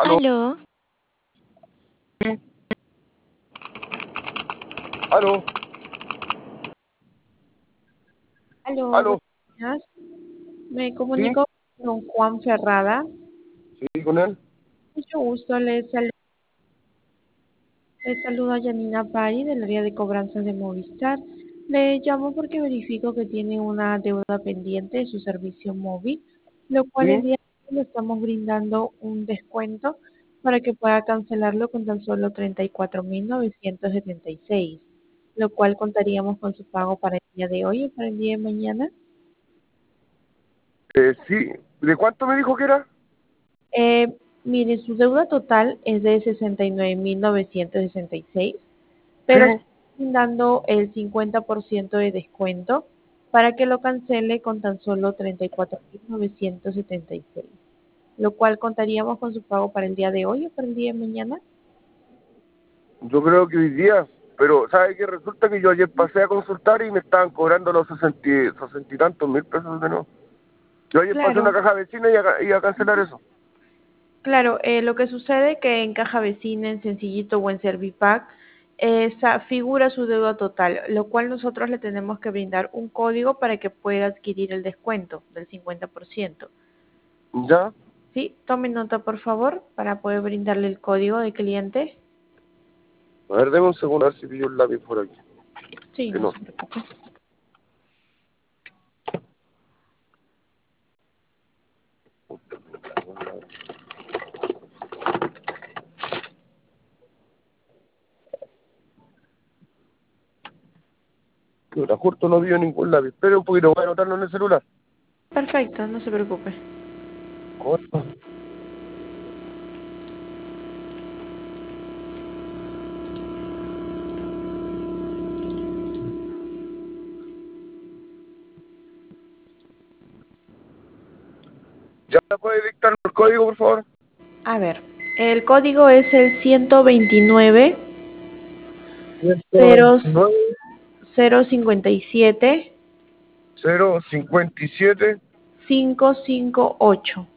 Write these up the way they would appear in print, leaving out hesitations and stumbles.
Aló, Aló, sí, aló, Aló, aló, buenos días. Me sí, comunico con Juan Ferrada. sí, con él. Mucho gusto, le saluda Janina Pari del área de cobranzas de Movistar. Le llamo porque verifico que tiene una deuda pendiente de su servicio móvil, lo cual el Sí, día de hoy le estamos brindando un descuento para que pueda cancelarlo con tan solo 34.976, lo cual contaríamos con su pago para el día de hoy o para el día de mañana. sí. ¿De cuánto me dijo que era? Mire, su deuda total es de 69.966, Sí, pero estamos dando el 50% de descuento para que lo cancele con tan solo 34.976, lo cual contaríamos con su pago para el día de hoy o para el día de mañana. yo creo que hoy día, pero ¿sabe qué? Resulta que yo ayer pasé a consultar y me estaban cobrando los 60 y tantos mil pesos de nuevo. Yo ayer pasé a una Claro, caja vecina y a cancelar eso. claro, lo que sucede que en Caja Vecina, en Sencillito o en Servipack, esa figura su deuda total, lo cual nosotros le tenemos que brindar un código para que pueda adquirir el descuento del 50%. ¿Ya? Sí, tome nota por favor para poder brindarle el código de cliente. A ver, deme un segundo a ver si pillo el lápiz por aquí. Sí, Que no no. se preocupe. Que ahora justo no pillo ningún lápiz. Espere un poquito, voy a anotarlo en el celular. Perfecto, no se preocupe. Corta. ¿Ya puede dictar el código, por favor? A ver, el código es el 129 0 129 057 057 558.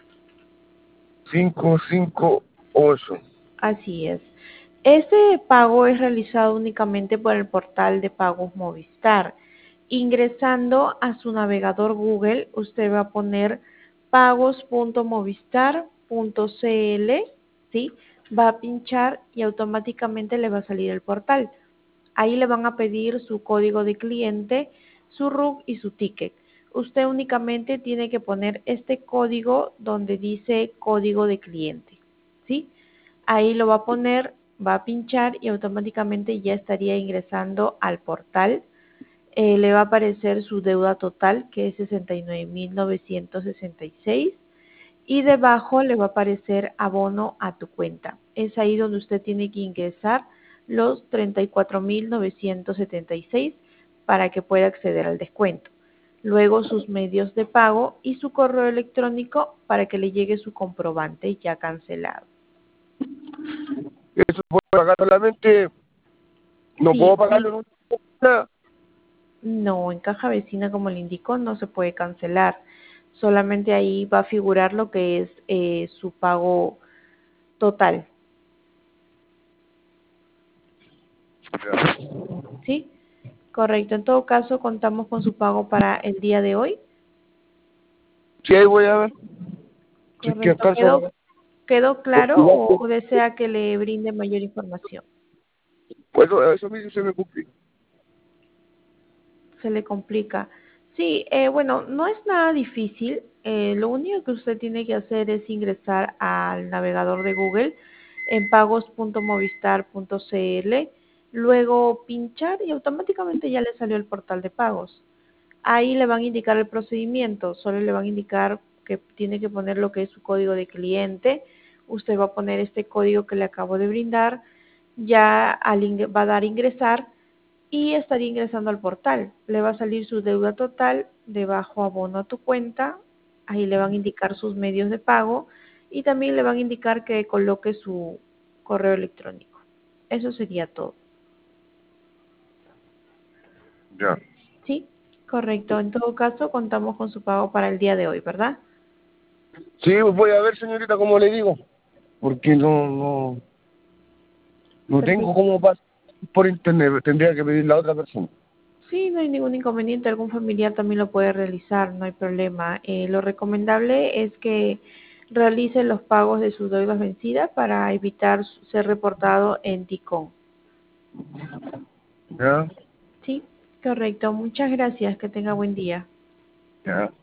558. Así es. Este pago es realizado únicamente por el portal de pagos Movistar. Ingresando a su navegador Google, usted va a poner pagos.movistar.cl, ¿sí? Va a pinchar y automáticamente le va a salir el portal. Ahí le van a pedir su código de cliente, su RUC y su ticket. Usted únicamente tiene que poner este código donde dice código de cliente, ¿sí? Ahí lo va a poner, va a pinchar y automáticamente ya estaría ingresando al portal. Le va a aparecer su deuda total, que es 69.966, y debajo le va a aparecer abono a tu cuenta. Es ahí donde usted tiene que ingresar los 34.976 para que pueda acceder al descuento. Luego sus medios de pago y su correo electrónico para que le llegue su comprobante ya cancelado. Eso puedo pagar solamente, no puedo Sí, pagarlo en una. no, en caja vecina, como le indicó, no se puede cancelar. Solamente ahí va a figurar lo que es su pago total, ¿sí? Correcto. En todo caso, contamos con su pago para el día de hoy. Sí, ahí voy a ver. Si es que Correcto. alcanzo a pagar. ¿Quedó Porque claro igual, o desea que le brinde mayor información? pues eso mismo se me complica. Se le complica. Sí, bueno, no es nada difícil. Lo único que usted tiene que hacer es ingresar al navegador de Google en pagos.movistar.cl, luego pinchar y automáticamente ya le salió el portal de pagos. Ahí le van a indicar el procedimiento, solo le van a indicar que tiene que poner lo que es su código de cliente. Usted va a poner este código que le acabo de brindar, ya va a dar ingresar y estaría ingresando al portal. Le va a salir su deuda total, debajo abono a tu cuenta, ahí le van a indicar sus medios de pago y también le van a indicar que coloque su correo electrónico. Eso sería todo. Ya. ¿Sí? Correcto. En todo caso, contamos con su pago para el día de hoy, ¿verdad? Sí, voy a ver, señorita, como le digo. porque no tengo Perfecto. cómo pasar por internet, tendría que pedir la otra persona. Sí, no hay ningún inconveniente, algún familiar también lo puede realizar, no hay problema. Lo recomendable es que realice los pagos de sus deudas vencidas para evitar ser reportado en TICON. ¿Ya? Sí, correcto. Muchas gracias, que tenga buen día. ¿Ya?